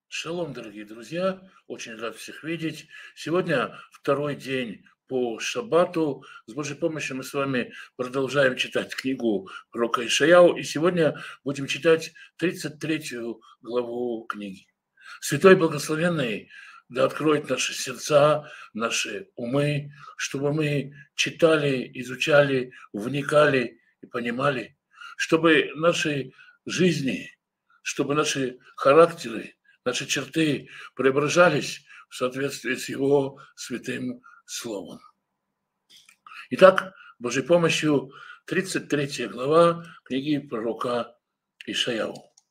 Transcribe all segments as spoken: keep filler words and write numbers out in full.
Шалом, дорогие друзья! Очень рад всех видеть. Сегодня второй день по шаббату. С Божьей помощью мы с вами продолжаем читать книгу пророка Ишаяу. И сегодня будем читать тридцать третью главу книги. Святой Благословенный да откроет наши сердца, наши умы, чтобы мы читали, изучали, вникали и понимали, чтобы наши жизни, чтобы наши характеры, наши черты преображались в соответствии с Его святым Словом. Итак, Божьей помощью тридцать третья глава книги пророка Ишаяу.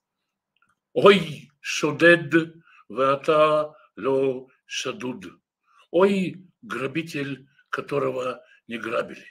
Ой, шодед веата ло шадуд. Ой, грабитель, которого не грабили.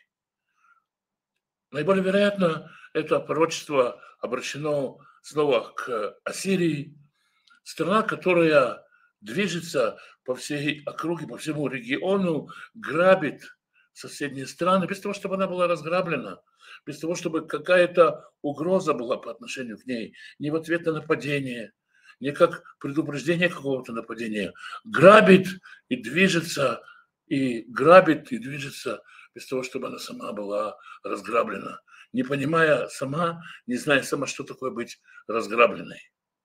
Наиболее вероятно, это пророчество обращено снова к Ассирии, страна, которая движется по всей округе, по всему региону, грабит соседние страны, без того, чтобы она была разграблена, без того, чтобы какая-то угроза была по отношению к ней, не в ответ на нападение, не как предупреждение какого-то нападения. Грабит и движется, и грабит и движется без того, чтобы она сама была разграблена, не понимая сама, не зная сама, что такое быть разграбленной.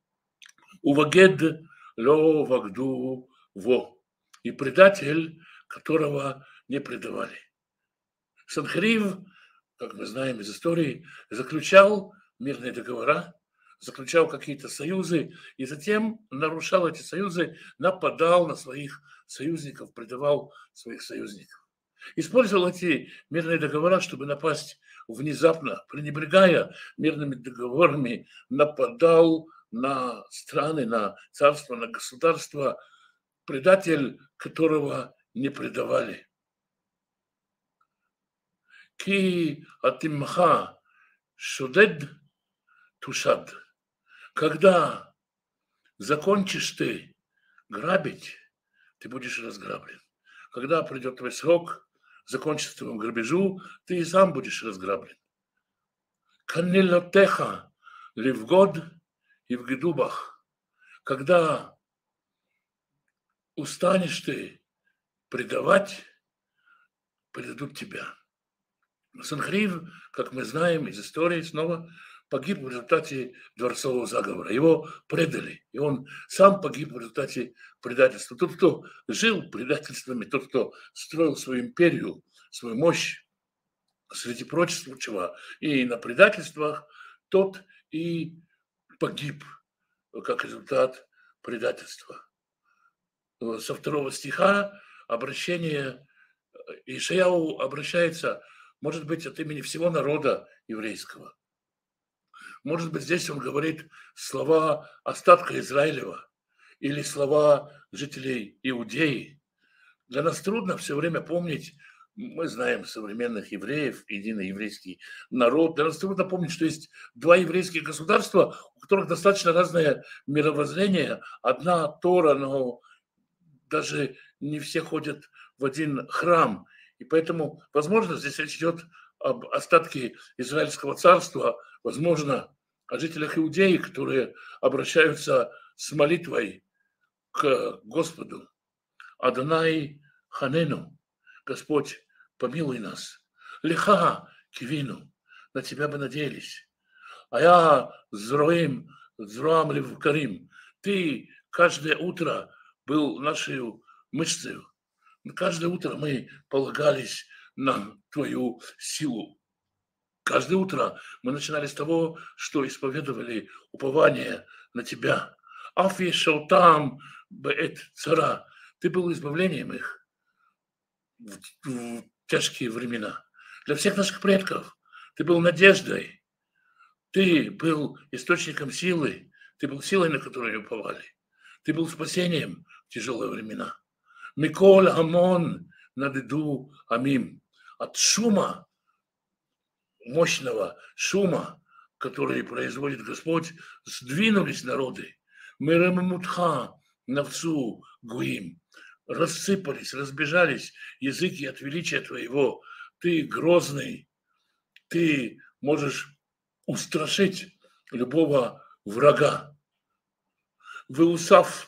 Увагед ло вагду во. И предатель, которого не предавали. Санхерив, как мы знаем из истории, заключал мирные договора, заключал какие-то союзы и затем нарушал эти союзы, нападал на своих союзников, предавал своих союзников. Использовал эти мирные договора, чтобы напасть внезапно, пренебрегая мирными договорами, нападал на страны, на царства, на государства, предатель, которого не предавали. Ки атимха шудед тушад. Когда закончишь ты грабить, ты будешь разграблен. Когда придет твой срок, закончится твоему грабежу, ты и сам будешь разграблен. Канилотеха ливгод и в гедубах. Когда устанешь ты предавать, предадут тебя. Санхерив, как мы знаем из истории, снова погиб в результате дворцового заговора. Его предали, и он сам погиб в результате предательства. Тот, кто жил предательствами, тот, кто строил свою империю, свою мощь, среди прочего, и на предательствах, тот и погиб как результат предательства. Со второго стиха обращение Ишаяу обращается, может быть, от имени всего народа еврейского. Может быть, здесь он говорит слова остатка Израилева или слова жителей Иудеи. Для нас трудно все время помнить, мы знаем современных евреев, единый еврейский народ. Для нас трудно помнить, что есть два еврейских государства, у которых достаточно разное мировоззрение. Одна Тора, но даже не все ходят в один храм. И поэтому, возможно, здесь речь идет об остатке Израильского царства, возможно, о жителях Иудеи, которые обращаются с молитвой к Господу. Адонай ханену, Господь, помилуй нас. Лиха кивину, на тебя бы надеялись. А я зроим, зроам ливкарим. Ты каждое утро был нашей мышцей. Каждое утро мы полагались на твою силу. Каждое утро мы начинали с того, что исповедовали упование на тебя. Афи шаутам беэт цара. Ты был избавлением их в, в тяжкие времена. Для всех наших предков ты был надеждой. Ты был источником силы. Ты был силой, на которую уповали. Ты был спасением в тяжелые времена. Микол амон надеду амим. От шума, мощного шума, который производит Господь, сдвинулись народы. Мирамутха навцу гуим. Рассыпались, разбежались языки от величия твоего. Ты грозный, ты можешь устрашить любого врага. Выусав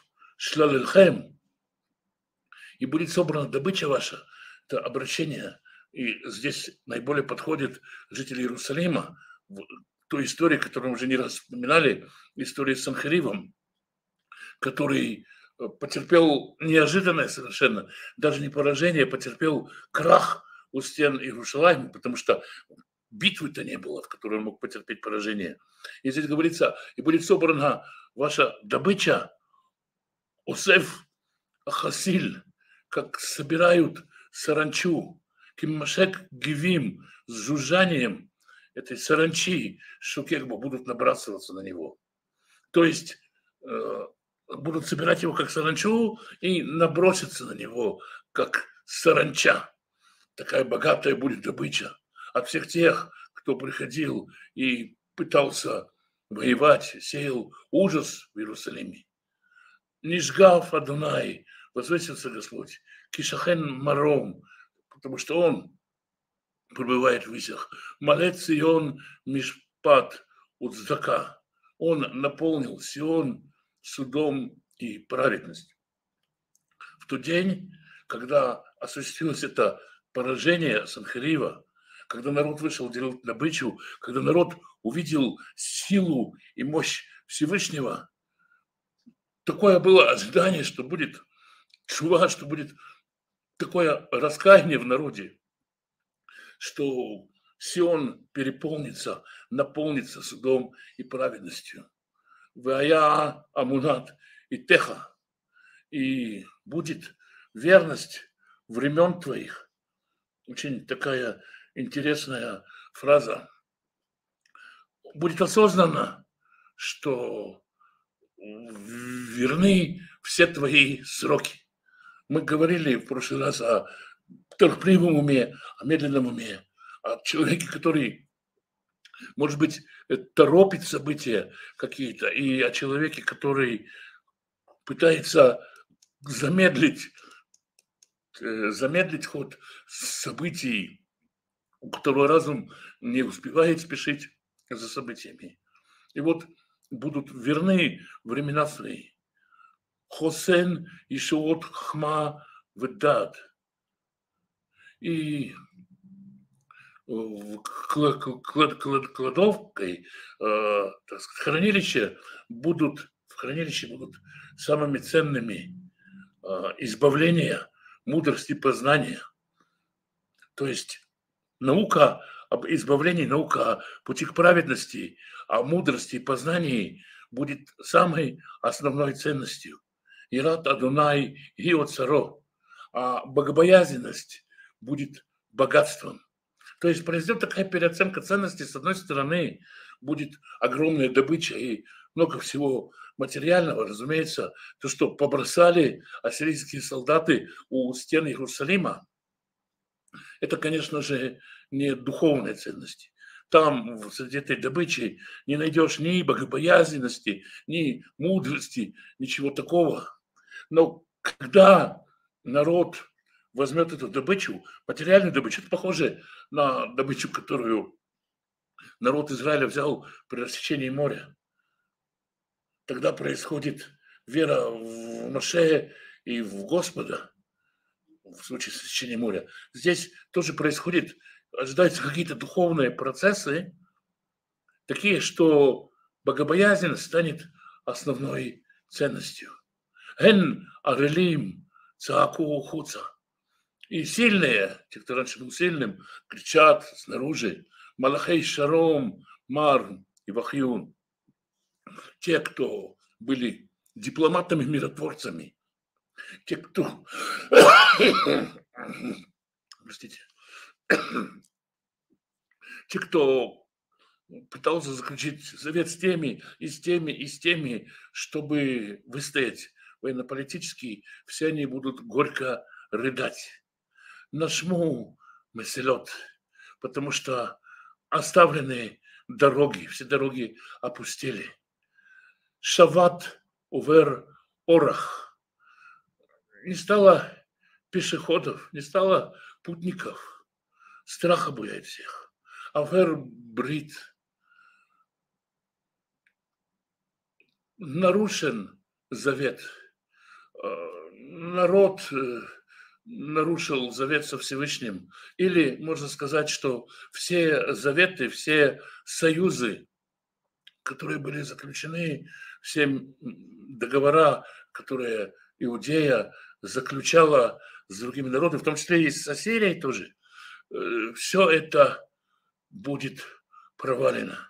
шлалельхем, и будет собрана добыча ваша, это обращение, и здесь наиболее подходит жители Иерусалима, в той истории, которую мы уже не раз вспоминали, история с Санхеривом, который потерпел неожиданное совершенно, даже не поражение, потерпел крах у стен Иерусалима, потому что битвы-то не было, в которой он мог потерпеть поражение. И здесь говорится, и будет собрана ваша добыча, Осеф Ахасиль, как собирают саранчу, киммашек гивим, с жужжанием этой саранчи, что как бы будут набрасываться на него. То есть э, будут собирать его как саранчу и наброситься на него как саранча. Такая богатая будет добыча от всех тех, кто приходил и пытался воевать, сеял ужас в Иерусалиме. Нишгав Адунай, возвысился Господь, Кишахен Маром, потому что Он пребывает в высях. Малет Сион Мишпат Уцдака. Он наполнил Сион судом и праведностью. В тот день, когда осуществилось это поражение Санхерива, когда народ вышел делать добычу, когда народ увидел силу и мощь Всевышнего, такое было ожидание, что будет чува, что будет такое раскаяние в народе, что Сион переполнится, наполнится судом и праведностью. Вая Амунат и Теха, и будет верность времен твоих. Очень такая интересная фраза. Будет осознанно, что верны все твои сроки. Мы говорили в прошлый раз о торопливом уме, о медленном уме, о человеке, который, может быть, торопит события какие-то, и о человеке, который пытается замедлить, замедлить ход событий, у которого разум не успевает спешить за событиями. И вот будут верны времена свои. Хосен и Шуот Хма Ведат. И кладовкой, э, так сказать, хранилище будут, в хранилище будут самыми ценными э, избавления, мудрости, познания. То есть наука об избавлении, наука о пути к праведности, о мудрости и познании будет самой основной ценностью. Ират Адунай Гиот Саро, а богобоязненность будет богатством. То есть произойдет такая переоценка ценностей. С одной стороны, будет огромная добыча и много всего материального. Разумеется, то, что побросали ассирийские солдаты у стен Иерусалима, это, конечно же, не духовные ценности. Там, среди этой добычи, не найдешь ни богобоязненности, ни мудрости, ничего такого. Но когда народ возьмет эту добычу, материальную добычу, это похоже на добычу, которую народ Израиля взял при рассечении моря. Тогда происходит вера в Моше и в Господа, в случае с рассечением моря. Здесь тоже происходит, ожидаются какие-то духовные процессы, такие, что богобоязненность станет основной ценностью. Эн арелим цааку хуца. И сильные, те, кто раньше был сильным, кричат снаружи: Малахей Шаром, Мар и Вахьюн. Те, кто были дипломатами-миротворцами, те, кто... Простите. Те, кто пытался заключить завет с теми, и с теми, и с теми, чтобы выстоять военно-политически, все они будут горько рыдать. Нашму меселет, потому что оставленные дороги, все дороги опустели. Шават увер орах. Не стало пешеходов, не стало путников. Страх обуяет всех. Авер брит. Нарушен завет. народ нарушил завет со Всевышним. Или можно сказать, что все заветы, все союзы, которые были заключены, все договора, которые Иудея заключала с другими народами, в том числе и с Ассирией тоже, все это будет провалено.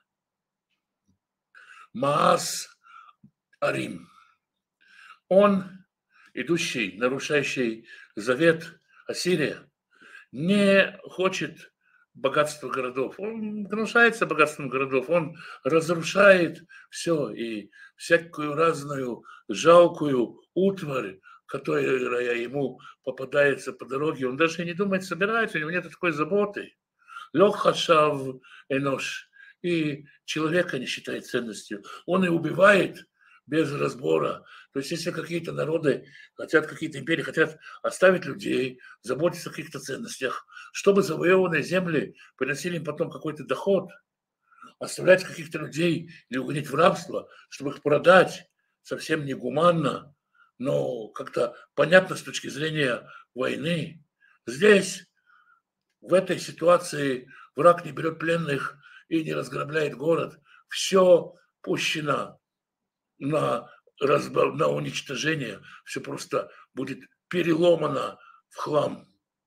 Маас Арим. Он, идущий, нарушающий завет Ассирия, не хочет богатства городов. Он гнушается богатством городов, он разрушает все и всякую разную жалкую утварь, которая ему попадается по дороге. Он даже не думает собирать, у него нет такой заботы. Лёг хашав энош. И человека не считает ценностью. Он и убивает без разбора. То есть если какие-то народы хотят, какие-то империи хотят оставить людей, заботиться о каких-то ценностях, чтобы завоеванные земли приносили им потом какой-то доход, оставлять каких-то людей или угонять в рабство, чтобы их продать, совсем негуманно, но как-то понятно с точки зрения войны. Здесь, в этой ситуации, враг не берет пленных и не разграбляет город. Все пущено на, разбор, на уничтожение, все просто будет переломано в хлам.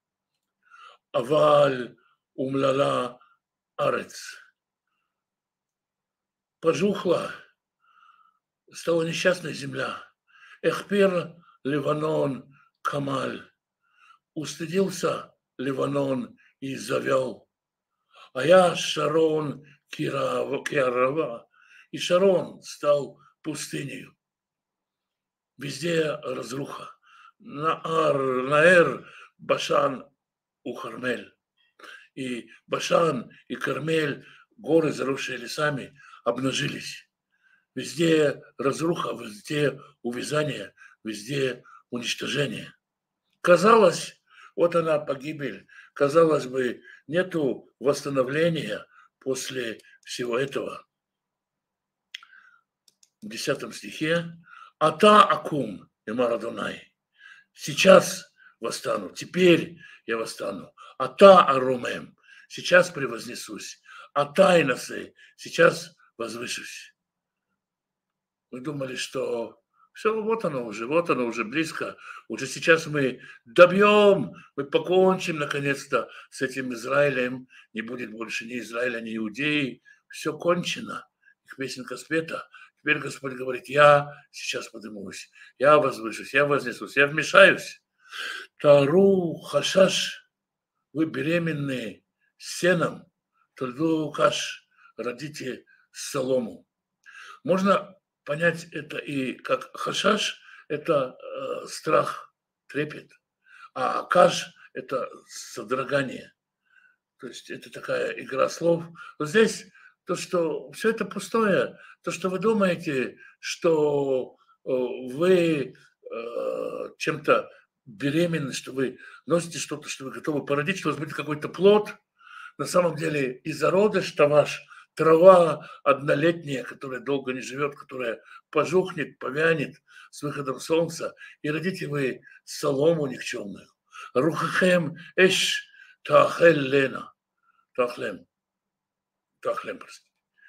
Аваль умлала арец. Пожухла, стала несчастная земля. Эхпир Ливанон Камаль. Устыдился Ливанон и завел. А я Шарон Киарава. И Шарон стал пустыней. Везде разруха. Наар, Наэр, Башан у Кармель. И Башан, и Кармель, горы, заросшие лесами, обнажились. Везде разруха, везде увязание, везде уничтожение. Казалось, вот она погибель. Казалось бы, нету восстановления после всего этого. В десятом стихе «Ата акум, Эмар Адонай». Сейчас восстану, теперь я восстану. Ата арумем. Сейчас превознесусь. Ата инасе. Сейчас возвышусь. Мы думали, что все, вот оно уже, вот оно уже близко. Уже сейчас мы добьем, мы покончим наконец-то с этим Израилем. Не будет больше ни Израиля, ни Иудеи. Все кончено. Их песенка спета. Теперь Господь говорит, я сейчас поднимусь, я возвышусь, я вознесусь, я вмешаюсь. Тару хашаш, вы беременные сеном, тольду каш, родите солому. Можно понять это и как хашаш – это э, страх, трепет, а каш – это содрогание. То есть это такая игра слов. Но здесь то, что все это пустое, то, что вы думаете, что э, вы э, чем-то беременны, что вы носите что-то, что вы готовы породить, что у вас будет какой-то плод, на самом деле и зародыш-то ваш, трава однолетняя, которая долго не живет, которая пожухнет, повянет с выходом солнца, и родите вы солому никчемную. Рухахем эш таахель лена. Тахлем. Тахлем, простите.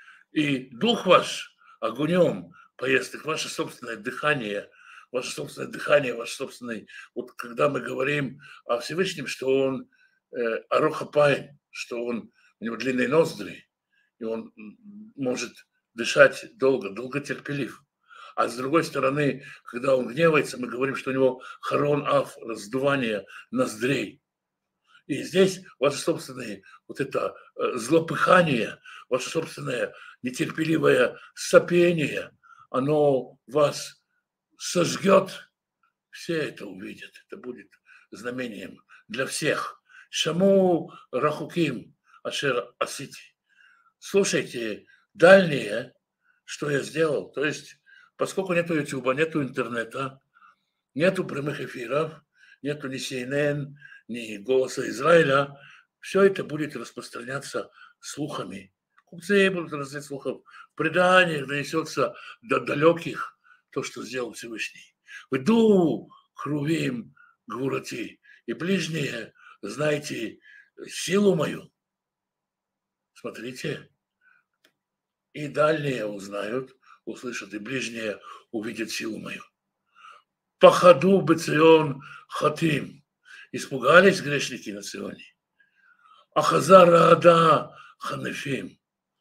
И дух ваш огнем поест их, ваше собственное дыхание, ваше собственное дыхание, ваш собственный... Вот когда мы говорим о Всевышнем, что он э, арохапай, что он, у него длинные ноздри, и он может дышать долго, долготерпелив. А с другой стороны, когда он гневается, мы говорим, что у него харон аф, раздувание ноздрей. И здесь ваше собственное вот это злопыхание, ваше собственное нетерпеливое сопение, оно вас сожгет. Все это увидят. Это будет знамением для всех. Шаму рахуким ашер асити. Слушайте, дальние, что я сделал. То есть, поскольку нету ютуба, нету интернета, нету прямых эфиров, нету ни си эн эн, ни голоса Израиля, все это будет распространяться слухами. Купцы будут разносить слухов. В преданиях донесется до далеких то, что сделал Всевышний. Вду хрувим гвурати. И ближние, знаете, силу мою. Смотрите. И дальние узнают, услышат, и ближние увидят силу мою. Пахаду бецион хатим. Испугались грешники на Сионе. Ахазара ада ханефим.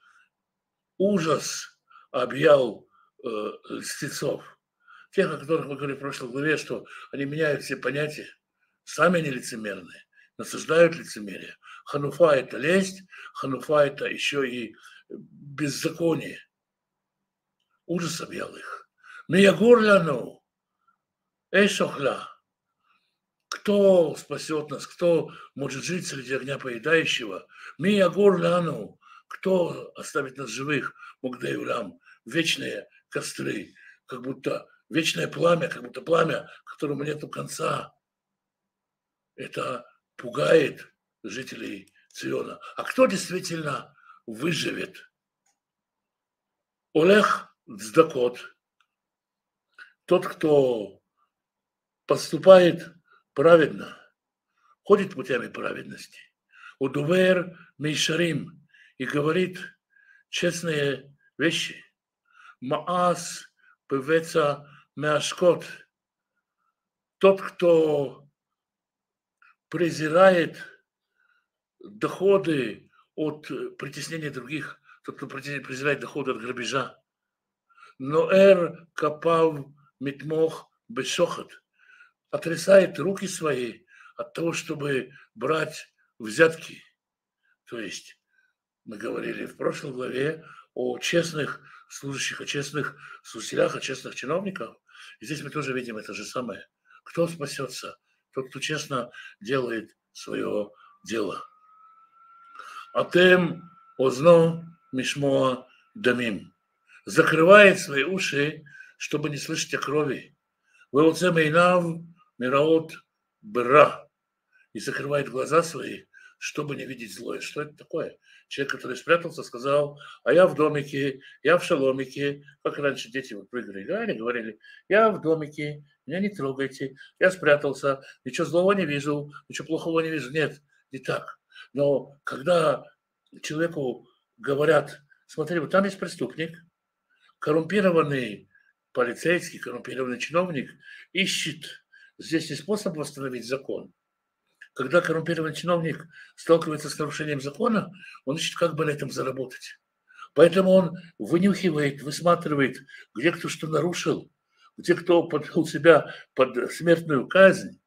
Ужас объял э, льстецов. Тех, о которых мы говорили в прошлой главе, что они меняют все понятия. Сами они лицемерные, насаждают лицемерие. Хануфа – это лесть, хануфа – это еще и беззаконие. Ужас объял их. Миягурляну, эйшохла. Кто спасет нас, кто может жить среди огня поедающего? Миягурляну. Кто оставит нас живых? Мугдаюлям. Вечные костры, как будто вечное пламя, как будто пламя, которому нету конца. Это пугает жителей Циона. А кто действительно выживет? Олег Цдакот, тот, кто поступает праведно, ходит путями праведности. Удувер Мейшарим и говорит честные вещи. Маас Певеца Мяшкот, тот, кто презирает доходы от притеснения других, тот, кто презирает доходы от грабежа. Ноэр капав митмох бешохот, отрисает руки свои от того, чтобы брать взятки. То есть мы говорили в прошлой главе о честных служащих, о честных служителях, о честных чиновниках. И здесь мы тоже видим это же самое. Кто спасется? Тот, кто честно делает свое дело. Атем озно мишмоа дамим. Закрывает свои уши, чтобы не слышать о крови. Вэлцэ мейнав мираот бра. И закрывает глаза свои, чтобы не видеть злое. Что это такое? Человек, который спрятался, сказал: а я в домике, я в шаломике. Как раньше дети вот прыгали, играли, говорили: я в домике, меня не трогайте, я спрятался, ничего злого не вижу, ничего плохого не вижу. Нет, не так. Но когда человеку говорят: смотри, вот там есть преступник, коррумпированный полицейский, коррумпированный чиновник ищет здесь не способ восстановить закон. Когда коррумпированный чиновник сталкивается с нарушением закона, он ищет, как бы на этом заработать. Поэтому он вынюхивает, высматривает, где кто что нарушил, где кто подвел себя под смертную казнь,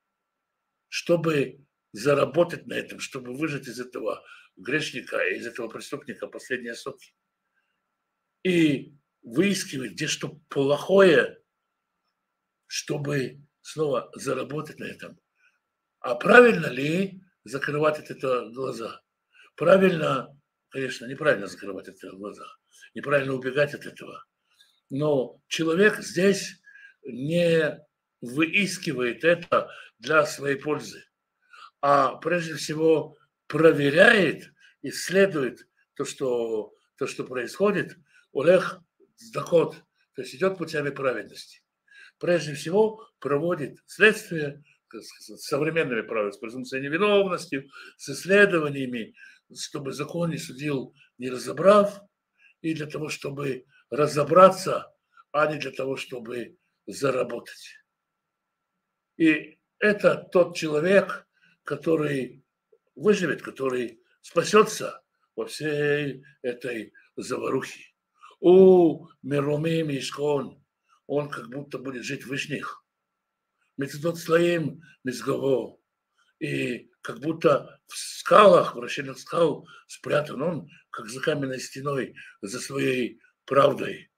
чтобы заработать на этом, чтобы выжать из этого грешника, из этого преступника последние соки. И выискивает, где что плохое, чтобы снова заработать на этом. А правильно ли закрывать от этого глаза? Правильно, конечно, неправильно закрывать от этого глаза. Неправильно убегать от этого. Но человек здесь не выискивает это для своей пользы, а прежде всего проверяет, исследует то, что, то, что происходит. Олег Цдакот, то есть идет путями праведности. Прежде всего проводит следствие с современными правилами, с презумпцией невиновности, с исследованиями, чтобы закон не судил, не разобрав, и для того, чтобы разобраться, а не для того, чтобы заработать. И это тот человек, который выживет, который спасется во всей этой заварухе. У Мируми Мишкон, он как будто будет жить в вышних. Методот слоим мизгово. И как будто в скалах, в расщелинах скал спрятан он, как за каменной стеной, за своей правдой.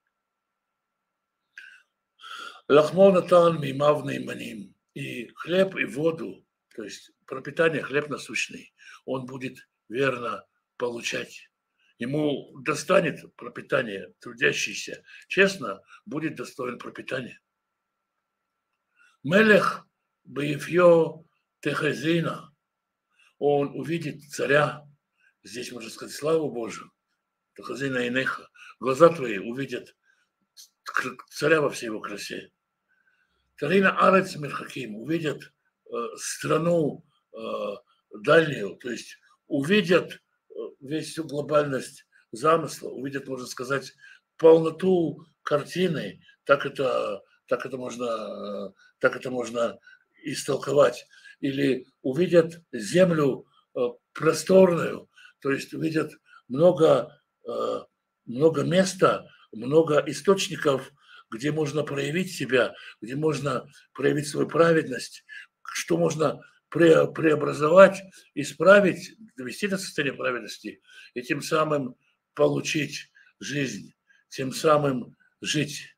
Лахмонатан мимавный маним. И хлеб, и воду, то есть пропитание, хлеб насущный, он будет верно получать. Ему достанет пропитание, трудящийся честно будет достоин пропитания. Мелех Баифьо Техезина, он увидит царя, здесь можно сказать славу Божию, Техезина и Неха, глаза твои увидят царя во всей его красе. Тарина Арец Мирхаким, увидят э, страну э, дальнюю, то есть увидят э, весь всю глобальность замысла, увидят, можно сказать, полноту картины, так это, так это можно, э, так это можно истолковать. Или увидят землю э, просторную, то есть увидят много, э, много места, много источников, где можно проявить себя, где можно проявить свою праведность, что можно пре преобразовать, исправить, довести до состояния праведности и тем самым получить жизнь, тем самым жить.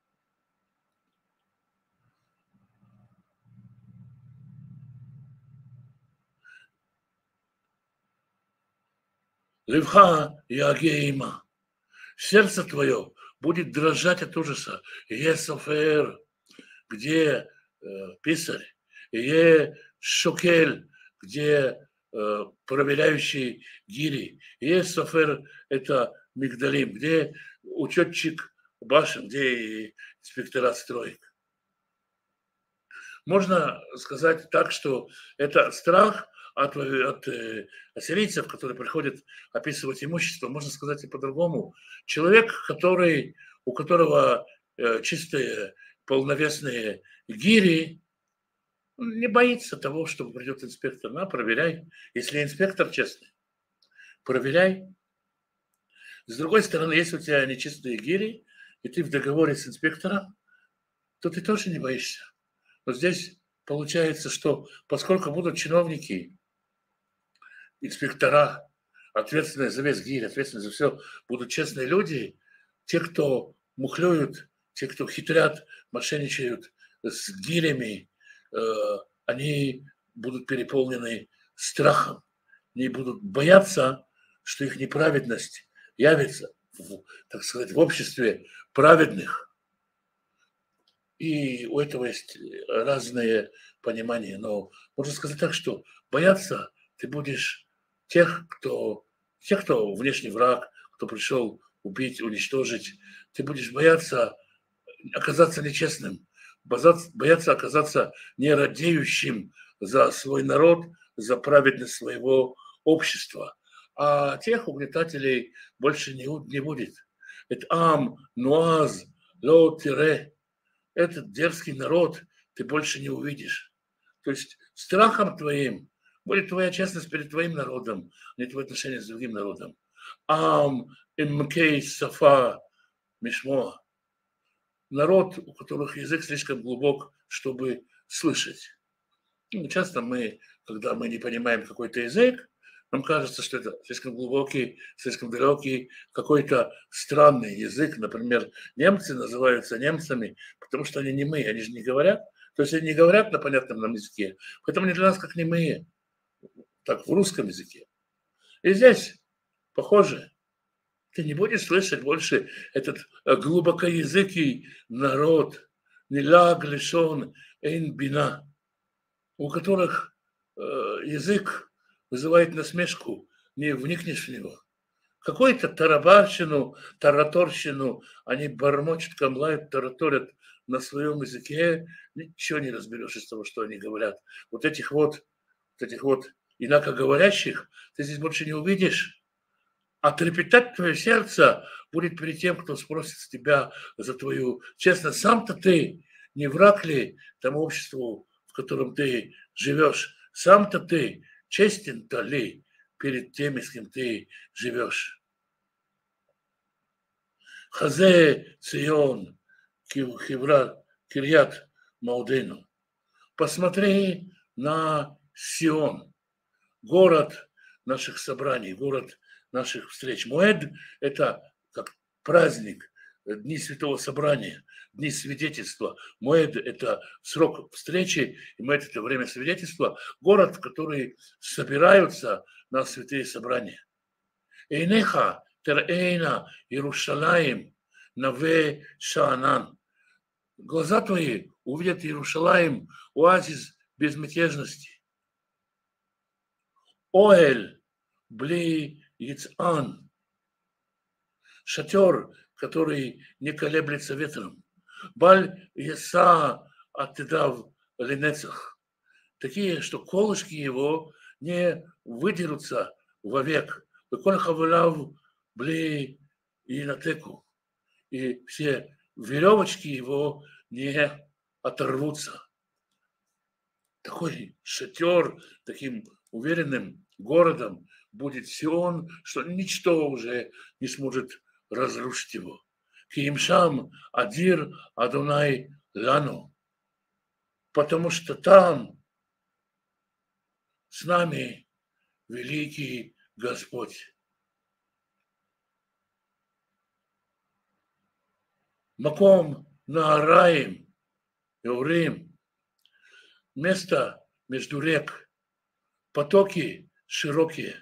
Левха ягейма. Сердце твое будет дрожать от ужаса. Есофер, где э, писарь, е шокель, где э, проверяющий гири, е софер – это мигдалим, где учетчик башен, где инспектора строек. Можно сказать так, что это страх от, от э, ассирийцев, которые приходят описывать имущество, можно сказать и по-другому. Человек, который, у которого э, чистые полновесные гири, он не боится того, что придет инспектор. На, проверяй. Если инспектор честный, проверяй. С другой стороны, если у тебя нечистые гири, и ты в договоре с инспектором, то ты тоже не боишься. Но здесь получается, что поскольку будут чиновники, инспектора, ответственные за весь гирь, ответственные за все, будут честные люди, те, кто мухлюют, те, кто хитрят, мошенничают с гирями, э, они будут переполнены страхом, они будут бояться, что их неправедность явится, в, так сказать, в обществе праведных. И у этого есть разные понимания. Но можно сказать так, что бояться ты будешь тех, кто, тех, кто внешний враг, кто пришел убить, уничтожить. Ты будешь бояться оказаться нечестным, бояться оказаться не радеющим за свой народ, за праведность своего общества. А тех угнетателей больше не, не будет. Это ам, нуаз, ло тире. Этот дерзкий народ ты больше не увидишь. То есть страхом твоим будет твоя честность перед твоим народом, не твое отношение с другим народом. Ам имкей сафа мишмо. Народ, у которых язык слишком глубок, чтобы слышать. И часто мы, когда мы не понимаем какой-то язык, нам кажется, что это слишком глубокий, слишком далекий, какой-то странный язык. Например, немцы называются немцами, потому что они немые, они же не говорят. То есть они не говорят на понятном нам языке, поэтому они для нас как немые, так в русском языке. И здесь похоже. Ты не будешь слышать больше этот глубокоязыкий народ, нилаг лишон эйн бина, у которых э, язык вызывает насмешку, не вникнешь в него. Какую-то тарабарщину, тараторщину они бормочут, камлают, тараторят на своем языке, ничего не разберешь из того, что они говорят. Вот этих вот, вот этих вот инакоговорящих ты здесь больше не увидишь. А трепетать твое сердце будет перед тем, кто спросит с тебя за твою честность. Сам-то ты не враг ли тому обществу, в котором ты живешь? Сам-то ты честен-то ли перед теми, с кем ты живешь? Хазе Цион, Хивра, Кирьят Маудену. Посмотри на Сион, город наших собраний, город наших встреч. Моэд – это как праздник, дни святого собрания, дни свидетельства. Моэд – это срок встречи, и Моэд – это время свидетельства. Город, в который собираются на святые собрания. Эйнеха терэйна Иерушалаим наве шаанан. Глаза твои увидят Иерушалаим, оазис безмятежности. Оэль бли Яцан, шатер, который не колеблется ветром. Баль Яса оттедав ленецах, такие, что колышки его не выдерутся вовек. Веколь хавалав бли инатеку. И все веревочки его не оторвутся. Такой шатер, таким уверенным городом будет Сион, что ничто уже не сможет разрушить его. Киимшам адир Адонай лану. Потому что там с нами великий Господь. Маком Наараим, Еврим, место между рек, потоки широкие.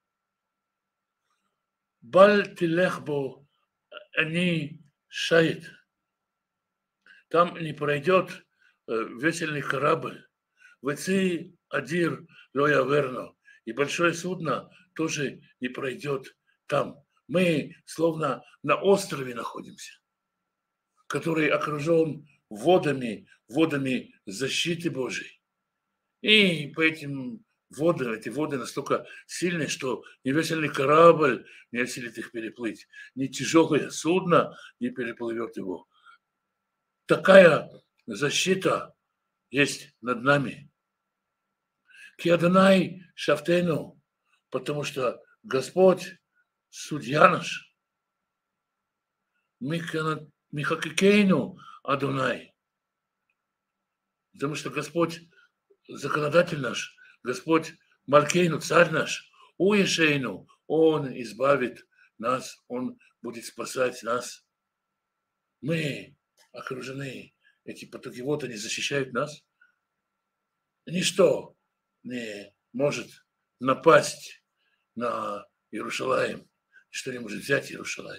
Баль тилехбо они шаит. Там не пройдет весельный корабль. Веци адир лоя верно. И большое судно тоже не пройдет там. Мы словно на острове находимся, который окружен водами, водами защиты Божией. И по этим водам, эти воды настолько сильные, что ни весельный корабль не осилит их переплыть, ни тяжелое судно не переплывет его. Такая защита есть над нами. Киадонай шафтену, потому что Господь судья наш. Михакикейну Адонай. Потому что Господь законодатель наш, Господь Малкейну, царь наш, Уешейну, Он избавит нас, Он будет спасать нас. Мы окружены, эти потоки, вот они защищают нас. Ничто не может напасть на Иерусалим, ничто не может взять Иерусалим.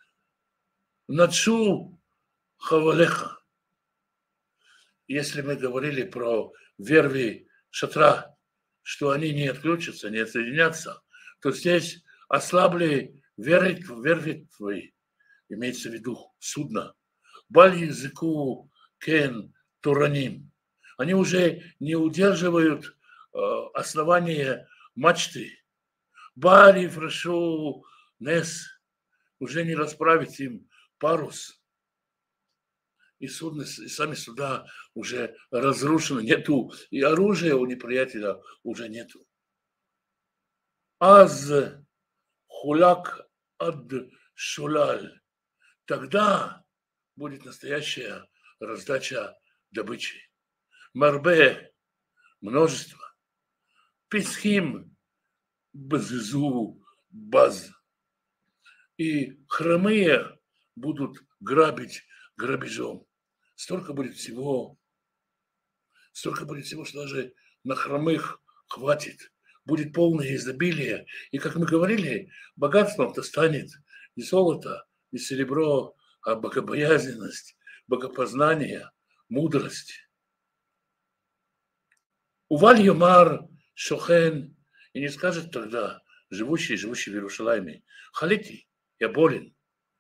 Начу хавалеха. Если мы говорили про верви шатра, что они не отключатся, не отсоединятся, то здесь ослабли верви, верви твои, имеется в виду судно. Баль языку кен тураним. Они уже не удерживают э, основание мачты. Баль фрашу нес. Уже не расправить им парус. И судно, и сами суда уже разрушены, нету, и оружия у неприятеля уже нету. Аз хуляк ад шулаль. Тогда будет настоящая раздача добычи. Марбе – множество. Писхим – базизу баз. И хромые будут грабить грабежом. Столько будет всего, столько будет всего, что даже на хромых хватит. Будет полное изобилие. И, как мы говорили, богатством-то станет не золото, не серебро, а богобоязненность, богопознание, мудрость. Уваль Юмар Шохен, и не скажет тогда живущий, живущий в Иерусалиме: халити, я болен.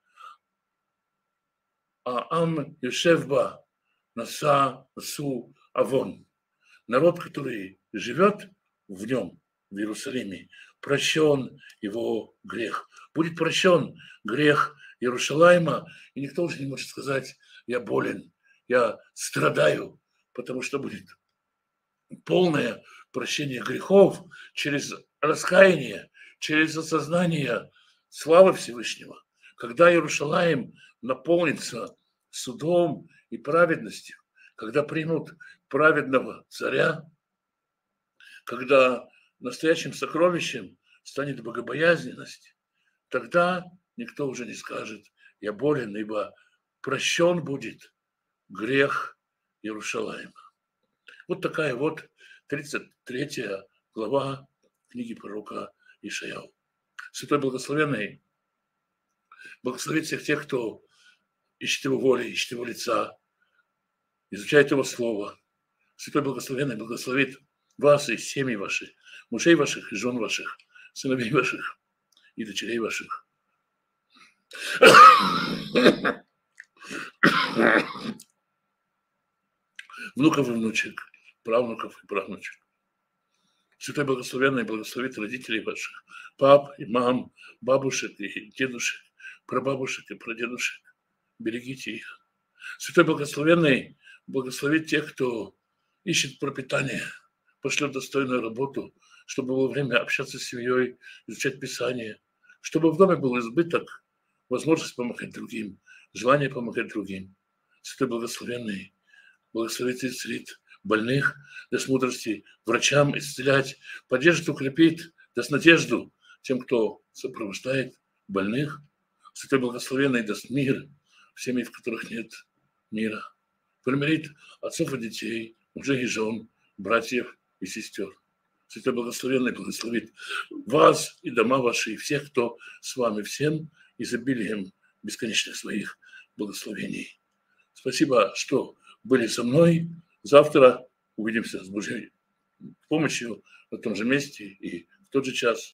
А ам Юшевба Наса Насу Авон. Народ, который живет в нем, в Иерусалиме, прощен его грех. Будет прощен грех Иерусалима, и никто уже не может сказать: я болен, я страдаю, потому что будет полное прощение грехов через раскаяние, через осознание славы Всевышнего. Когда Иерусалим наполнится судом и праведностью, когда примут праведного царя, когда настоящим сокровищем станет богобоязненность, тогда никто уже не скажет: я болен, ибо прощен будет грех Иерусалима. Вот такая вот тридцать третья глава книги пророка Ишаяу. Святой Благословенный благословит всех тех, кто ищет его воли, ищет его лица, изучает его слово. Святой Благословенный благословит вас и семьи ваши, мужей ваших и жен ваших, сыновей ваших и дочерей ваших. внуков и внучек, правнуков и правнучек. Святой Благословенный благословит родителей ваших, пап и мам, бабушек и дедушек, прабабушек и прадедушек. Берегите их. Святой Благословенный благословит тех, кто ищет пропитание, пошлет достойную работу, чтобы было время общаться с семьей, изучать Писание, чтобы в доме был избыток, возможность помогать другим, желание помогать другим. Святой Благословенный благословит и исцелит больных, даст мудрости врачам исцелять, поддержит, укрепит, даст надежду тем, кто сопровождает больных. Святой Благословенный даст мир в семьях, в которых нет мира. Примирит отцов и детей, мужей и жен, братьев и сестер. Святой Благословенный благословит вас и дома ваши, и всех, кто с вами, всем изобилием бесконечных своих благословений. Спасибо, что были со мной. Завтра увидимся с Божьей помощью на том же месте и в тот же час.